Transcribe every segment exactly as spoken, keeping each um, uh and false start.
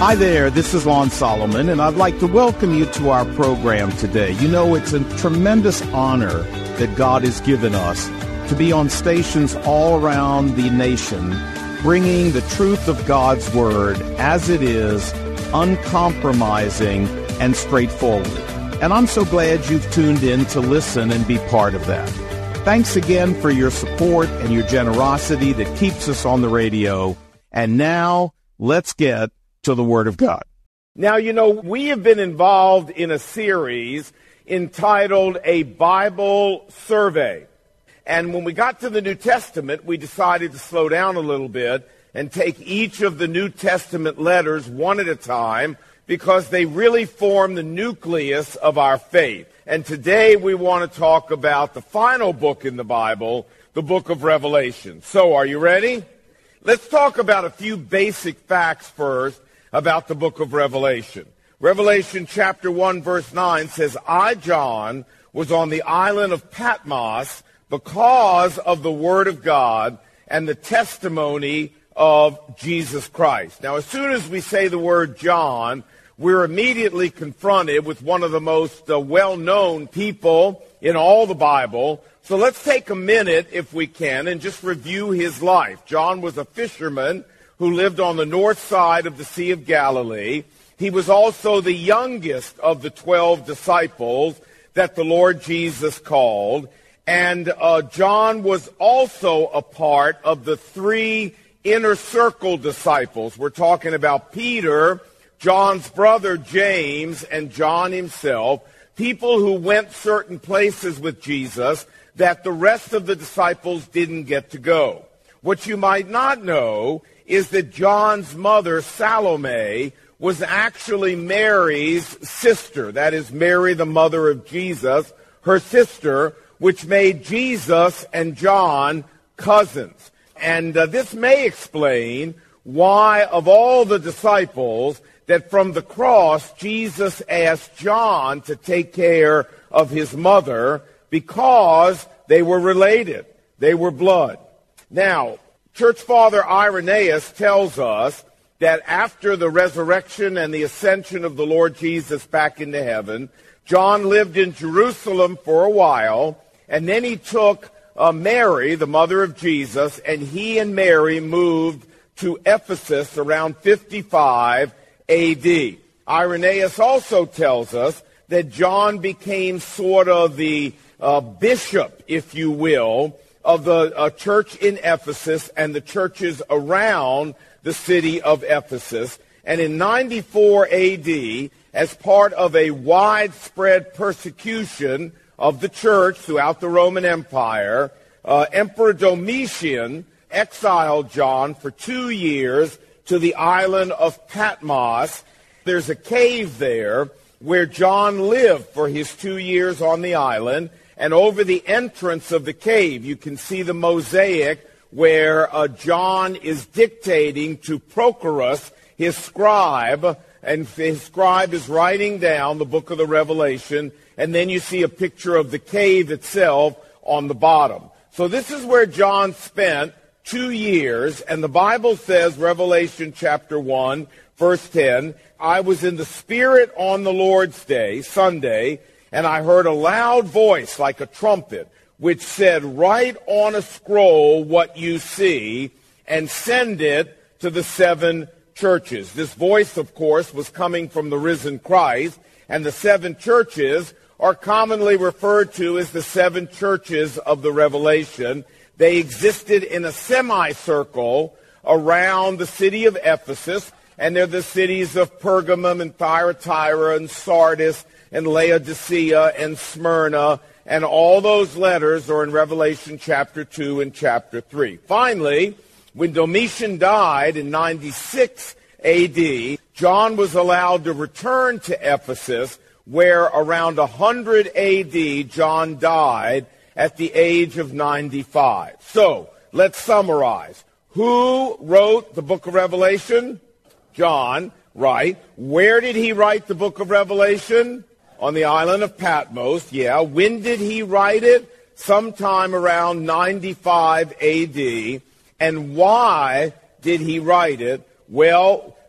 Hi there, this is Lon Solomon, and I'd like to welcome you to our program today. You know, it's a tremendous honor that God has given us to be on stations all around the nation, bringing the truth of God's Word as it is, uncompromising and straightforward. And I'm so glad you've tuned in to listen and be part of that. Thanks again for your support and your generosity that keeps us on the radio. And now, let's get to the Word of God. Now, you know, we have been involved in a series entitled A Bible Survey. And when we got to the New Testament, we decided to slow down a little bit and take each of the New Testament letters one at a time because they really form the nucleus of our faith. And today we want to talk about the final book in the Bible, the book of Revelation. So, are you ready? Let's talk about a few basic facts first about the book of Revelation. Revelation chapter one verse nine says, I, John, was on the island of Patmos because of the word of God and the testimony of Jesus Christ. Now, as soon as we say the word John, we're immediately confronted with one of the most uh, well-known people in all the Bible. So let's take a minute, if we can, and just review his life. John was a fisherman who lived on the north side of the Sea of Galilee. He was also the youngest of the twelve disciples that the Lord Jesus called. And uh, John was also a part of the three inner circle disciples. We're talking about Peter, John's brother James, and John himself, people who went certain places with Jesus that the rest of the disciples didn't get to go. What you might not know is that John's mother, Salome, was actually Mary's sister. That is, Mary, the mother of Jesus, her sister, which made Jesus and John cousins. And uh, this may explain why, of all the disciples, that from the cross, Jesus asked John to take care of his mother because they were related. They were blood. Now, Church Father Irenaeus tells us that after the resurrection and the ascension of the Lord Jesus back into heaven, John lived in Jerusalem for a while, and then he took uh, Mary, the mother of Jesus, and he and Mary moved to Ephesus around fifty-five A D. Irenaeus also tells us that John became sort of the uh, bishop, if you will, of the uh, church in Ephesus and the churches around the city of Ephesus. And in ninety-four A D, as part of a widespread persecution of the church throughout the Roman Empire, uh, Emperor Domitian exiled John for two years to the island of Patmos. There's a cave there where John lived for his two years on the island. And over the entrance of the cave, you can see the mosaic where uh, John is dictating to Prochorus, his scribe, and his scribe is writing down the book of the Revelation, and then you see a picture of the cave itself on the bottom. So this is where John spent two years, and the Bible says, Revelation chapter one, verse ten, I was in the Spirit on the Lord's day, Sunday, and I heard a loud voice like a trumpet, which said, write on a scroll what you see and send it to the seven churches. This voice, of course, was coming from the risen Christ, and the seven churches are commonly referred to as the seven churches of the Revelation. They existed in a semicircle around the city of Ephesus, and they're the cities of Pergamum and Thyatira and Sardis and Laodicea and Smyrna, and all those letters are in Revelation chapter two and chapter three. Finally, when Domitian died in ninety-six A D, John was allowed to return to Ephesus, where around one hundred A D John died at the age of ninety-five. So, let's summarize. Who wrote the book of Revelation? John, right. Where did he write the book of Revelation? On the island of Patmos, yeah. When did he write it? Sometime around ninety-five A D. And why did he write it? Well,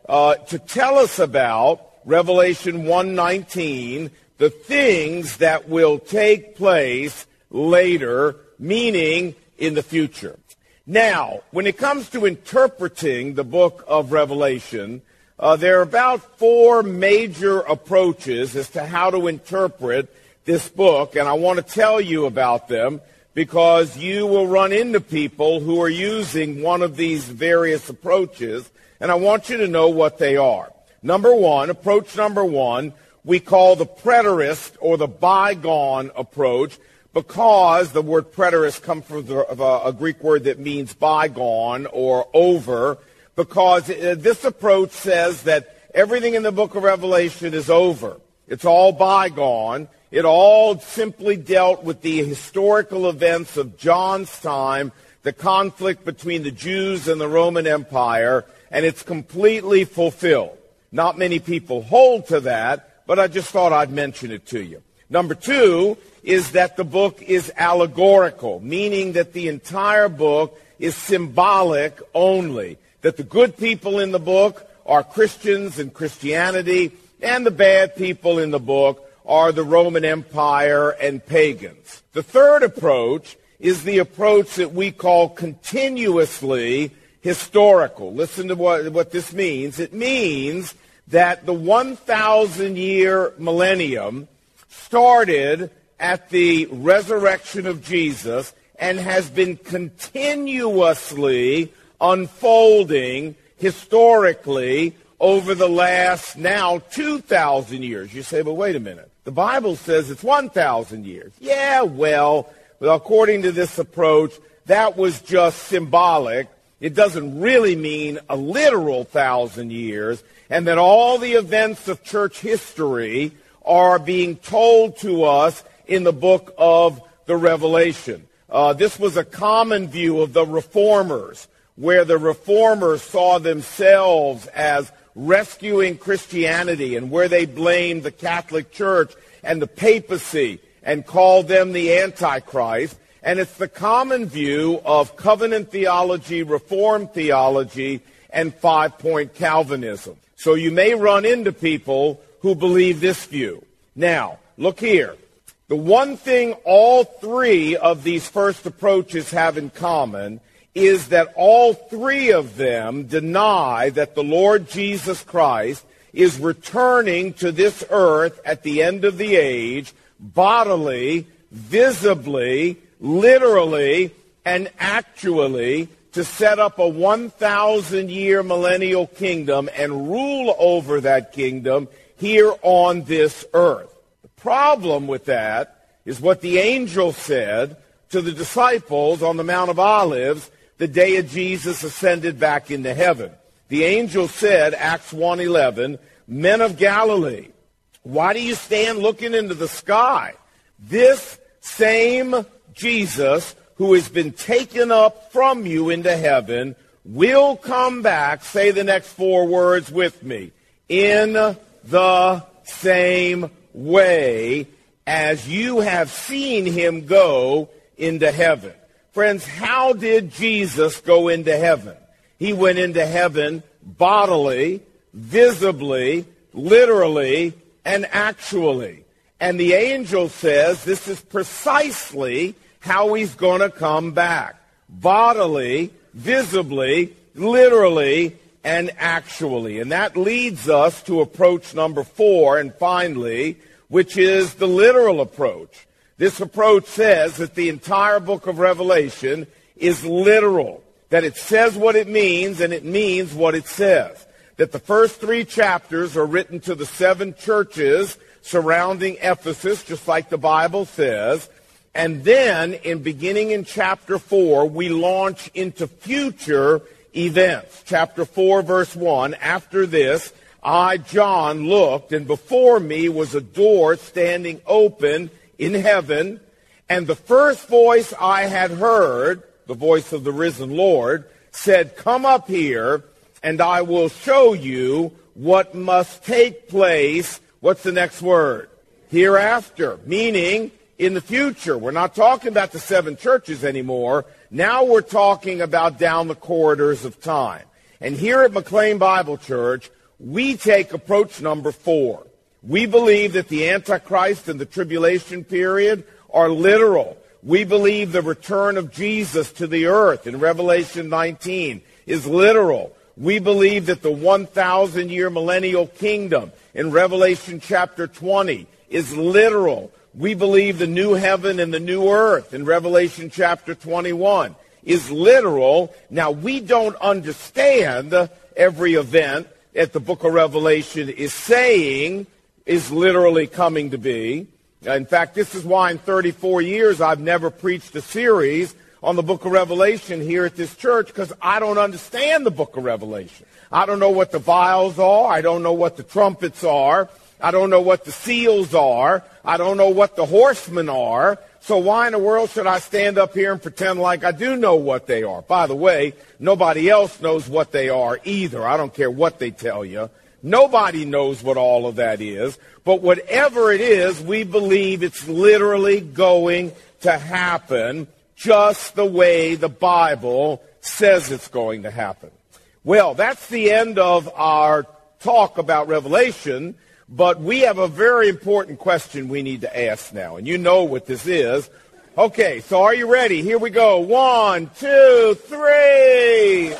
uh, to tell us about Revelation one nineteen, the things that will take place later, meaning in the future. Now, when it comes to interpreting the book of Revelation, uh, there are about four major approaches as to how to interpret this book, and I want to tell you about them because you will run into people who are using one of these various approaches, and I want you to know what they are. Number one, approach number one, we call the preterist or the bygone approach, because the word preterist comes from the, uh, a Greek word that means bygone or over, because uh, this approach says that everything in the book of Revelation is over. It's all bygone. It all simply dealt with the historical events of John's time, the conflict between the Jews and the Roman Empire, and it's completely fulfilled. Not many people hold to that, but I just thought I'd mention it to you. Number two is that the book is allegorical, meaning that the entire book is symbolic only, that the good people in the book are Christians and Christianity, and the bad people in the book are the Roman Empire and pagans. The third approach is the approach that we call continuously historical. Listen to what, what this means. It means that the one thousand year millennium started at the resurrection of Jesus and has been continuously unfolding historically over the last now two thousand years. You say, but wait a minute. The Bible says it's one thousand years. Yeah, well, according to this approach, that was just symbolic. It doesn't really mean a literal thousand years, and that all the events of church history are being told to us in the book of the Revelation. Uh, this was a common view of the Reformers, where the Reformers saw themselves as rescuing Christianity, and where they blamed the Catholic Church and the papacy and called them the Antichrist. And it's the common view of covenant theology, Reformed theology, and five-point Calvinism. So you may run into people who believe this view. Now, look here. The one thing all three of these first approaches have in common is that all three of them deny that the Lord Jesus Christ is returning to this earth at the end of the age, bodily, visibly, literally, and actually, to set up a one thousand year millennial kingdom and rule over that kingdom here on this earth. The problem with that is what the angel said to the disciples on the Mount of Olives the day of Jesus ascended back into heaven. The angel said, Acts one eleven, men of Galilee, why do you stand looking into the sky? This same Jesus who has been taken up from you into heaven will come back, say the next four words with me, in the same way as you have seen him go into heaven. Friends, how did Jesus go into heaven? He went into heaven bodily, visibly, literally, and actually. And the angel says this is precisely how he's going to come back. Bodily, visibly, literally, and actually. And that leads us to approach number four, and finally, which is the literal approach. This approach says that the entire book of Revelation is literal, that it says what it means and it means what it says, that the first three chapters are written to the seven churches surrounding Ephesus, just like the Bible says, and then in beginning in chapter four, we launch into future events. Chapter four, verse one, after this, I, John, looked, and before me was a door standing open in heaven, and the first voice I had heard, the voice of the risen Lord, said, come up here, and I will show you what must take place. What's the next word? Hereafter, meaning in the future. We're not talking about the seven churches anymore. Now we're talking about down the corridors of time. And here at McLean Bible Church, we take approach number four. We believe that the Antichrist and the tribulation period are literal. We believe the return of Jesus to the earth in Revelation nineteen is literal. We believe that the one thousand year millennial kingdom in Revelation chapter twenty is literal. We believe the new heaven and the new earth in Revelation chapter twenty-one is literal. Now, we don't understand every event that the book of Revelation is saying is literally coming to be. In fact, this is why in thirty-four years I've never preached a series on the book of Revelation here at this church, because I don't understand the book of Revelation. I don't know what the vials are. I don't know what the trumpets are. I don't know what the seals are. I don't know what the horsemen are. So why in the world should I stand up here and pretend like I do know what they are? By the way, nobody else knows what they are either. I don't care what they tell you. Nobody knows what all of that is. But whatever it is, we believe it's literally going to happen just the way the Bible says it's going to happen. Well, that's the end of our talk about Revelation, but we have a very important question we need to ask now, and you know what this is. Okay, so are you ready? Here we go. One, two, three.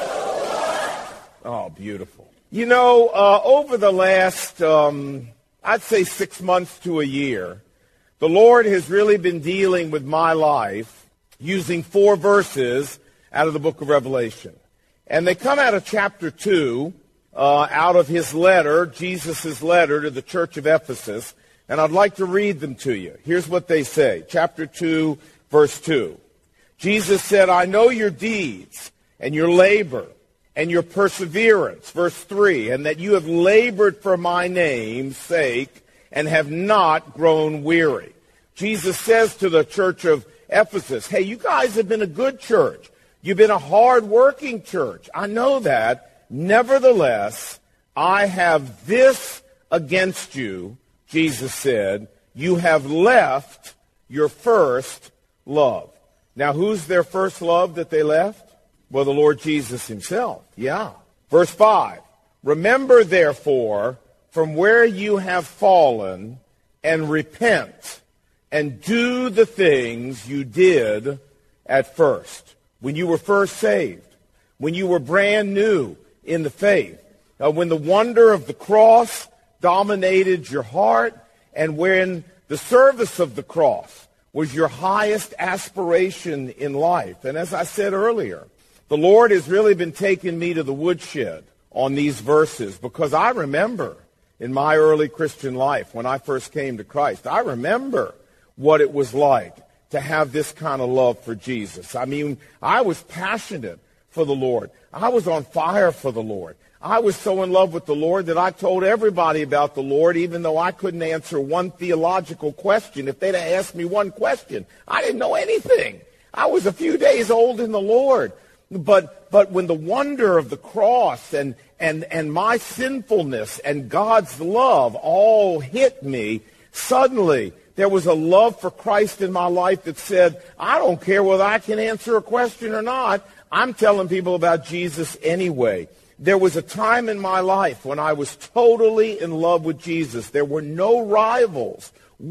Oh, beautiful. You know, uh, over the last, um, I'd say six months to a year, the Lord has really been dealing with my life using four verses out of the book of Revelation. And they come out of chapter two, uh, out of his letter, Jesus' letter to the church of Ephesus. And I'd like to read them to you. Here's what they say. Chapter two, verse two. Jesus said, I know your deeds and your labor and your perseverance, verse three, and that you have labored for my name's sake and have not grown weary. Jesus says to the church of Ephesus, hey, you guys have been a good church. You've been a hard-working church. I know that. Nevertheless, I have this against you, Jesus said, you have left your first love. Now, who's their first love that they left? Well, the Lord Jesus himself. Yeah. Verse five. Remember, therefore, from where you have fallen, and repent, and do the things you did at first. When you were first saved. When you were brand new in the faith. Uh, when the wonder of the cross dominated your heart, and when the service of the cross was your highest aspiration in life. And as I said earlier, the Lord has really been taking me to the woodshed on these verses, because I remember in my early Christian life when I first came to Christ, I remember what it was like to have this kind of love for Jesus. I mean, I was passionate for the Lord. I was on fire for the Lord. I was so in love with the Lord that I told everybody about the Lord, even though I couldn't answer one theological question. If they'd have asked me one question, I didn't know anything. I was a few days old in the Lord. But but when the wonder of the cross and, and, and my sinfulness and God's love all hit me, suddenly there was a love for Christ in my life that said, I don't care whether I can answer a question or not. I'm telling people about Jesus anyway. There was a time in my life when I was totally in love with Jesus. There were no rivals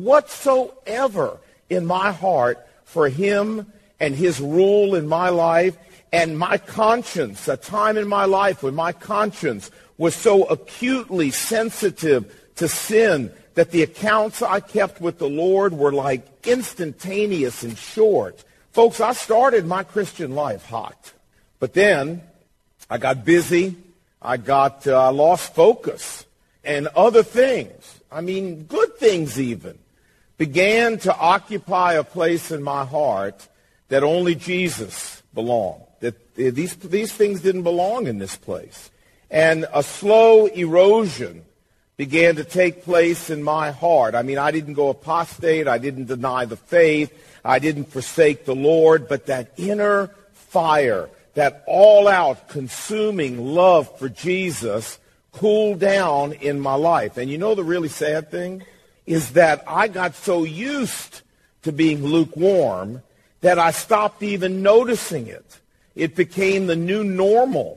whatsoever in my heart for him and his rule in my life. And my conscience, a time in my life when my conscience was so acutely sensitive to sin that the accounts I kept with the Lord were like instantaneous and short. Folks, I started my Christian life hot. But then I got busy. I got uh, lost focus. And other things, I mean, good things even, began to occupy a place in my heart that only Jesus belonged. That these, these things didn't belong in this place. And a slow erosion began to take place in my heart. I mean, I didn't go apostate. I didn't deny the faith. I didn't forsake the Lord. But that inner fire, that all-out consuming love for Jesus cooled down in my life. And you know the really sad thing is that I got so used to being lukewarm that I stopped even noticing it. It became the new normal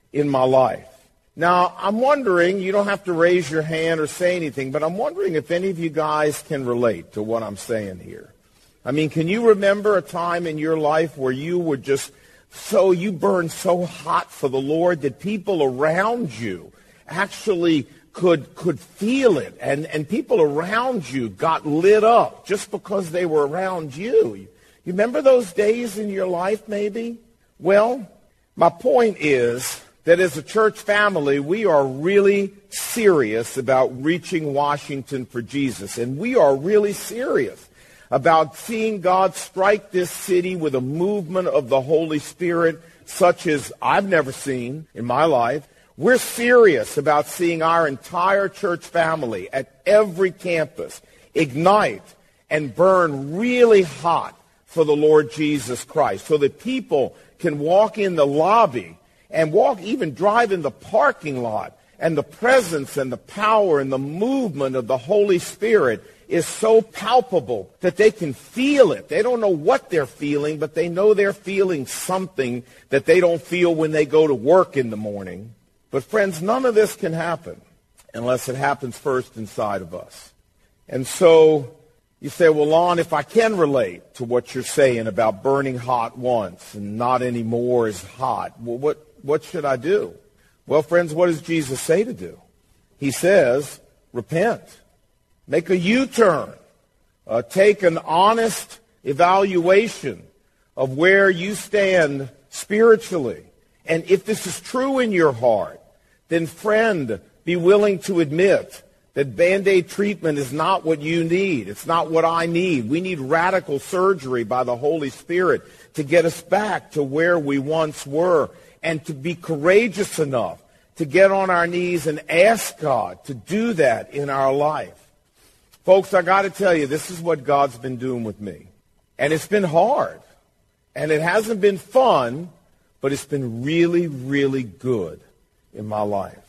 in my life. Now, I'm wondering, you don't have to raise your hand or say anything, but I'm wondering if any of you guys can relate to what I'm saying here. I mean, can you remember a time in your life where you were just so, you burned so hot for the Lord that people around you actually could could feel it, and, and people around you got lit up just because they were around you? You remember those days in your life, maybe? Well, my point is that as a church family, we are really serious about reaching Washington for Jesus, and we are really serious about seeing God strike this city with a movement of the Holy Spirit such as I've never seen in my life. We're serious about seeing our entire church family at every campus ignite and burn really hot for the Lord Jesus Christ, so that people can walk in the lobby and walk, even drive in the parking lot, and the presence and the power and the movement of the Holy Spirit is so palpable that they can feel it. They don't know what they're feeling, but they know they're feeling something that they don't feel when they go to work in the morning. But friends, none of this can happen unless it happens first inside of us. And so you say, well, Lon, if I can relate to what you're saying about burning hot once and not anymore is hot, well, what, what should I do? Well, friends, what does Jesus say to do? He says, repent. Make a U-turn. Uh, take an honest evaluation of where you stand spiritually. And if this is true in your heart, then, friend, be willing to admit that Band-Aid treatment is not what you need. It's not what I need. We need radical surgery by the Holy Spirit to get us back to where we once were, and to be courageous enough to get on our knees and ask God to do that in our life. Folks, I got to tell you, this is what God's been doing with me. And it's been hard. And it hasn't been fun, but it's been really, really good in my life.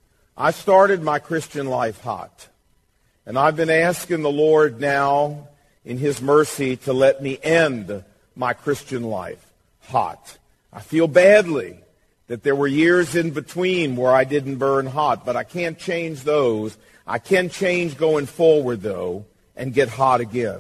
I started my Christian life hot. And I've been asking the Lord now, in His mercy, to let me end my Christian life hot. I feel badly that there were years in between where I didn't burn hot, but I can't change those. I can change going forward, though, and get hot again.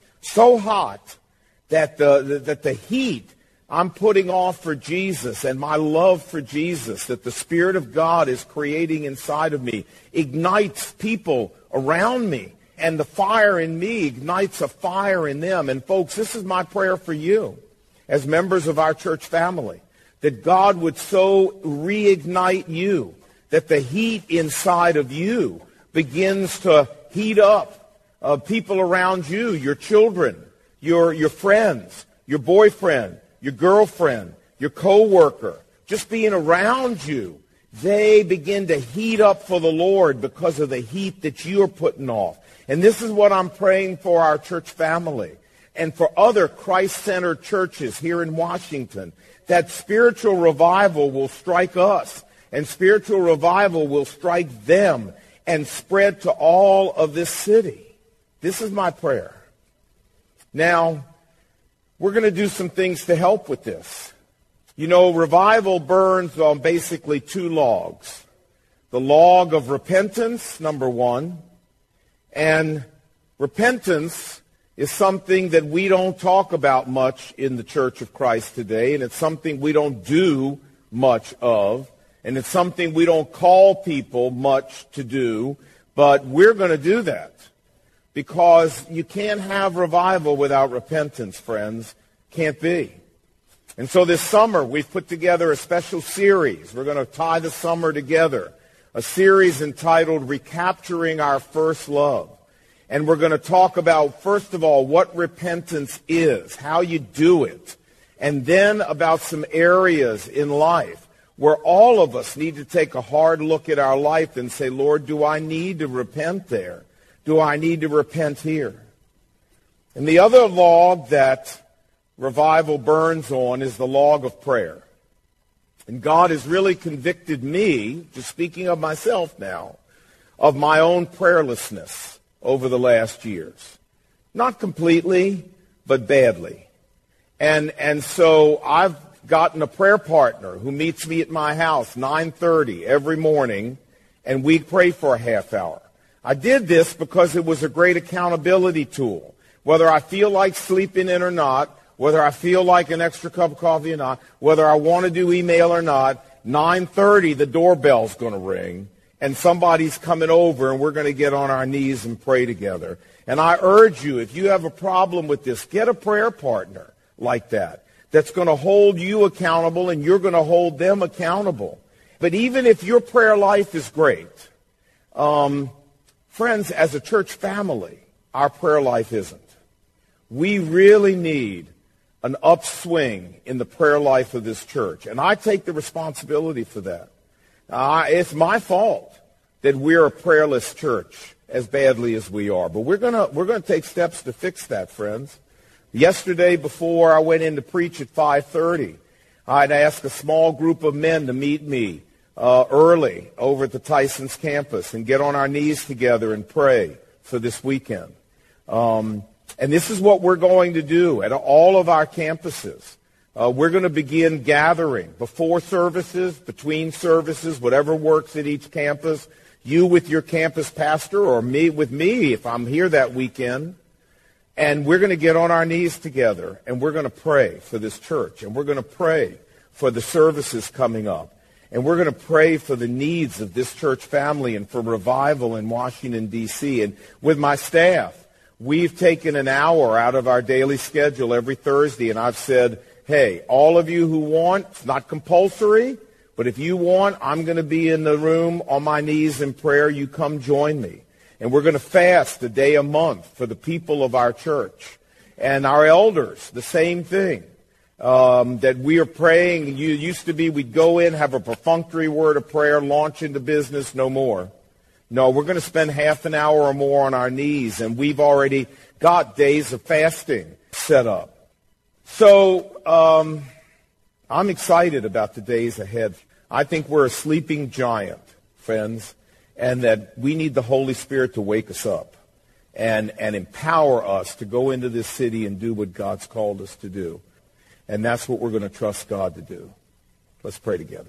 So hot that the, that the heat I'm putting off for Jesus and my love for Jesus that the Spirit of God is creating inside of me ignites people around me, and the fire in me ignites a fire in them. And folks, this is my prayer for you as members of our church family, that God would so reignite you that the heat inside of you begins to heat up uh, people around you, your children, your, your friends, your boyfriend, your girlfriend, your coworker, just being around you. They begin to heat up for the Lord because of the heat that you're putting off. And this is what I'm praying for our church family and for other Christ-centered churches here in Washington, that spiritual revival will strike us, and spiritual revival will strike them and spread to all of this city. This is my prayer. Now, we're going to do some things to help with this. You know, revival burns on basically two logs. The log of repentance, number one, and repentance is something that we don't talk about much in the Church of Christ today, and it's something we don't do much of, and it's something we don't call people much to do, but we're going to do that because you can't have revival without repentance, friends. Can't be. And so this summer, we've put together a special series. We're going to tie the summer together, a series entitled Recapturing Our First Love. And we're going to talk about, first of all, what repentance is, how you do it, and then about some areas in life where all of us need to take a hard look at our life and say, Lord, do I need to repent there? Do I need to repent here? And the other log that revival burns on is the log of prayer. And God has really convicted me, just speaking of myself now, of my own prayerlessness over the last years. Not completely, but badly. And and so I've gotten a prayer partner who meets me at my house nine thirty every morning, and we pray for a half hour. I did this because it was a great accountability tool. Whether I feel like sleeping in or not, whether I feel like an extra cup of coffee or not, whether I want to do email or not, nine thirty the doorbell's going to ring, and somebody's coming over, and we're going to get on our knees and pray together. And I urge you, if you have a problem with this, get a prayer partner like that that's going to hold you accountable, and you're going to hold them accountable. But even if your prayer life is great, um, friends, as a church family, our prayer life isn't. We really need an upswing in the prayer life of this church. And I take the responsibility for that. Uh, it's my fault that we're a prayerless church as badly as we are. But we're gonna we're gonna take steps to fix that, friends. Yesterday, before I went in to preach at five thirty, I'd asked a small group of men to meet me uh, early over at the Tyson's campus and get on our knees together and pray for this weekend. Um, and this is what we're going to do at all of our campuses. Uh, we're going to begin gathering before services, between services, whatever works at each campus. You with your campus pastor, or me with me if I'm here that weekend. And we're going to get on our knees together, and we're going to pray for this church. And we're going to pray for the services coming up. And we're going to pray for the needs of this church family and for revival in Washington, D C And with my staff, we've taken an hour out of our daily schedule every Thursday, and I've said, hey, all of you who want, it's not compulsory, but if you want, I'm going to be in the room on my knees in prayer. You come join me. And we're going to fast a day a month for the people of our church. And our elders, the same thing. Um, that we are praying. You used to be, we'd go in, have a perfunctory word of prayer, launch into business, no more. No, we're going to spend half an hour or more on our knees, and we've already got days of fasting set up. So um, I'm excited about the days ahead. I think we're a sleeping giant, friends, and that we need the Holy Spirit to wake us up and, and empower us to go into this city and do what God's called us to do. And that's what we're going to trust God to do. Let's pray together.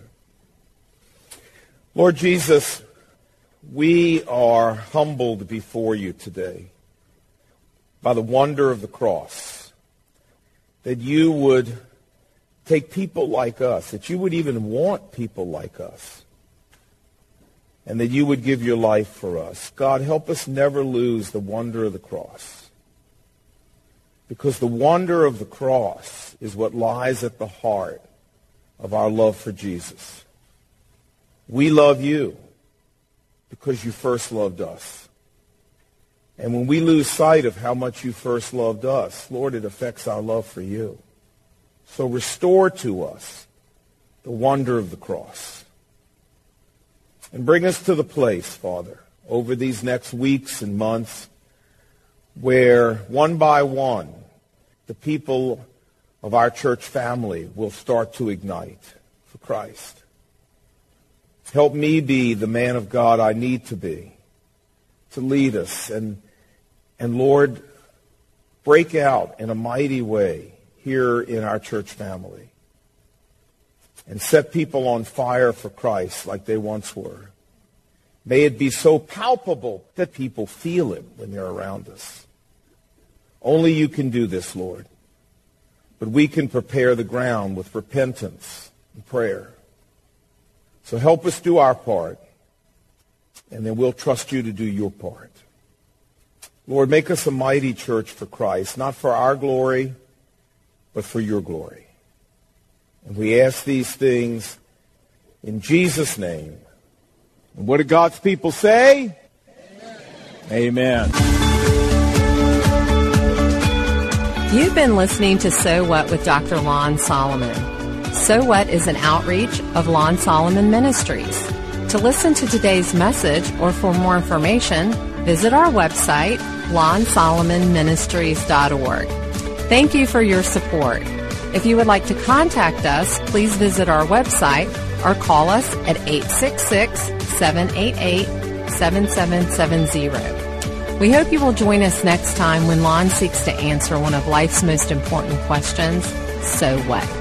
Lord Jesus, we are humbled before you today by the wonder of the cross, that you would take people like us, that you would even want people like us, and that you would give your life for us. God, help us never lose the wonder of the cross, because the wonder of the cross is what lies at the heart of our love for Jesus. We love you because you first loved us. And when we lose sight of how much you first loved us, Lord, it affects our love for you. So restore to us the wonder of the cross. And bring us to the place, Father, over these next weeks and months where one by one the people of our church family will start to ignite for Christ. Help me be the man of God I need to be to lead us. And, and Lord, break out in a mighty way here in our church family and set people on fire for Christ like they once were. May it be so palpable that people feel it when they're around us. Only you can do this, Lord. But we can prepare the ground with repentance and prayer. So help us do our part, and then we'll trust you to do your part. Lord, make us a mighty church for Christ, not for our glory, but for your glory. And we ask these things in Jesus' name. And what do God's people say? Amen. Amen. You've been listening to So What with Doctor Lon Solomon. So What is an outreach of Lon Solomon Ministries. To listen to today's message or for more information, visit our website, lon solomon ministries dot org. Thank you for your support. If you would like to contact us, please visit our website or call us at eight six six, seven eight eight, seven seven seven zero. We hope you will join us next time when Lon seeks to answer one of life's most important questions, so what?